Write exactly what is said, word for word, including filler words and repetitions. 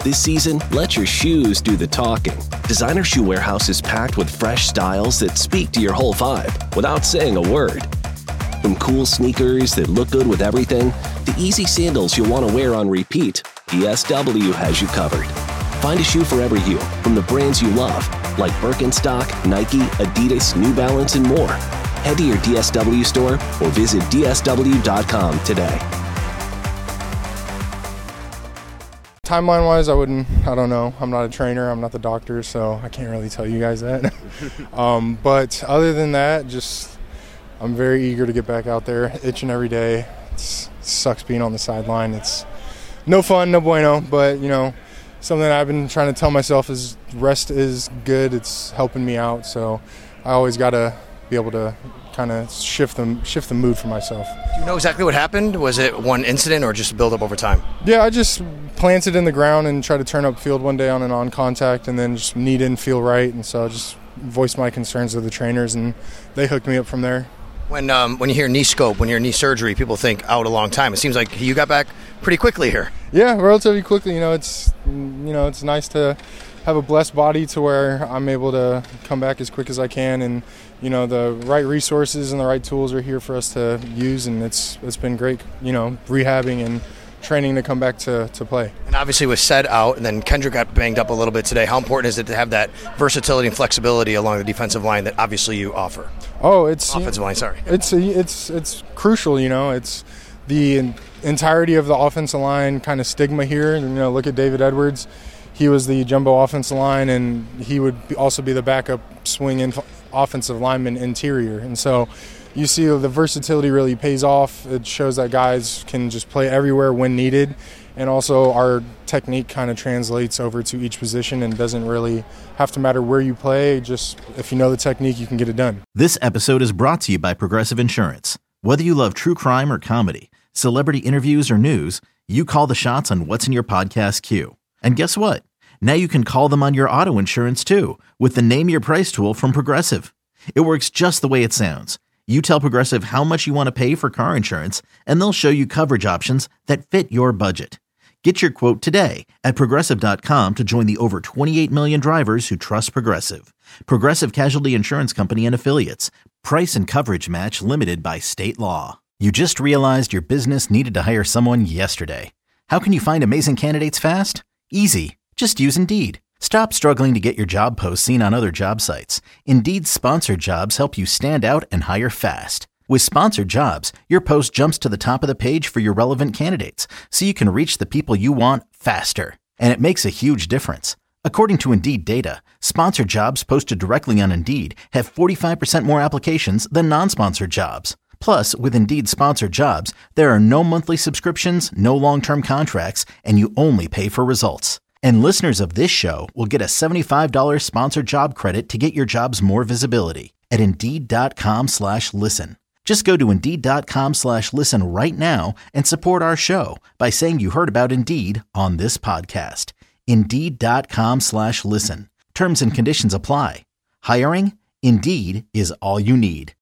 This season, let your shoes do the talking. Designer Shoe Warehouse is packed with fresh styles that speak to your whole vibe without saying a word. From cool sneakers that look good with everything, to easy sandals you'll want to wear on repeat, D S W has you covered. Find a shoe for every you from the brands you love, like Birkenstock, Nike, Adidas, New Balance, and more. Head to your D S W store or visit D S W dot com today. Timeline-wise, I wouldn't, I don't know. I'm not a trainer. I'm not the doctor, so I can't really tell you guys that. um, but other than that, just I'm very eager to get back out there, itching every day. It's, it sucks being on the sideline. It's no fun, no bueno, but, you know, something that I've been trying to tell myself is rest is good. It's helping me out, so I always got to be able to kind of shift the, shift the mood for myself. Do you know exactly what happened? Was it one incident or just build up over time? Yeah, I just planted in the ground and tried to turn up field one day on an on contact and then just knee didn't feel right, and so I just voiced my concerns to the trainers and they hooked me up from there. When um, when you hear knee scope, when you hear knee surgery, people think out a long time. It seems like you got back pretty quickly here. Yeah, relatively quickly. You know, it's you know it's nice to have a blessed body to where I'm able to come back as quick as I can, and you know the right resources and the right tools are here for us to use, and it's it's been great. You know, rehabbing and training to come back to, to play. And obviously with Sed out, and then Kendrick got banged up a little bit today. How important is it to have that versatility and flexibility along the defensive line that obviously you offer? Oh, it's offensive line. Sorry, it's it's it's crucial. You know, it's the entirety of the offensive line kind of stigma here. You know, look at David Edwards. He was the jumbo offensive line, and he would also be the backup swing in offensive lineman interior. And so you see the versatility really pays off. It shows that guys can just play everywhere when needed. And also our technique kind of translates over to each position and doesn't really have to matter where you play. Just if you know the technique, you can get it done. This episode is brought to you by Progressive Insurance. Whether you love true crime or comedy, celebrity interviews or news, you call the shots on what's in your podcast queue. And guess what? Now you can call them on your auto insurance too with the Name Your Price tool from Progressive. It works just the way it sounds. You tell Progressive how much you want to pay for car insurance, and they'll show you coverage options that fit your budget. Get your quote today at Progressive dot com to join the over twenty-eight million drivers who trust Progressive. Progressive Casualty Insurance Company and Affiliates. Price and coverage match limited by state law. You just realized your business needed to hire someone yesterday. How can you find amazing candidates fast? Easy. Just use Indeed. Stop struggling to get your job posts seen on other job sites. Indeed's sponsored jobs help you stand out and hire fast. With sponsored jobs, your post jumps to the top of the page for your relevant candidates, so you can reach the people you want faster. And it makes a huge difference. According to Indeed data, sponsored jobs posted directly on Indeed have forty-five percent more applications than non-sponsored jobs. Plus, with Indeed sponsored jobs, there are no monthly subscriptions, no long-term contracts, and you only pay for results. And listeners of this show will get a seventy-five dollars sponsored job credit to get your jobs more visibility at Indeed.com slash listen. Just go to Indeed.com slash listen right now and support our show by saying you heard about Indeed on this podcast. Indeed.com slash listen. Terms and conditions apply. Hiring? Indeed is all you need.